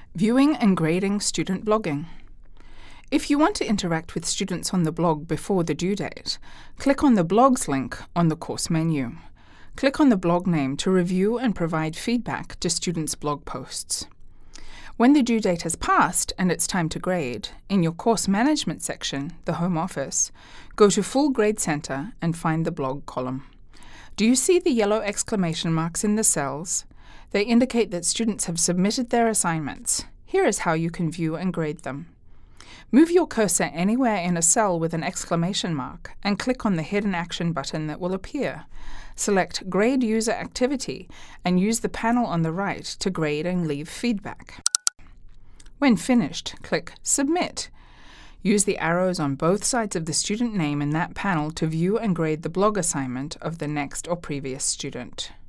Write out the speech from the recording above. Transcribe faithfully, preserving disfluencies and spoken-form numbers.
Viewing and grading student blogging. If you want to interact with students on the blog before the due date, click on the Blogs link on the course menu. Click on the blog name to review and provide feedback to students' blog posts. When the due date has passed and it's time to grade, in your course management section, the Home Office, go to Full Grade Center and find the blog column. Do you see the yellow exclamation marks in the cells? They indicate that students have submitted their assignments. Here is how you can view and grade them. Move your cursor anywhere in a cell with an exclamation mark and click on the Hidden Action button that will appear. Select Grade User Activity and use the panel on the right to grade and leave feedback. When finished, click Submit. Use the arrows on both sides of the student name in that panel to view and grade the blog assignment of the next or previous student.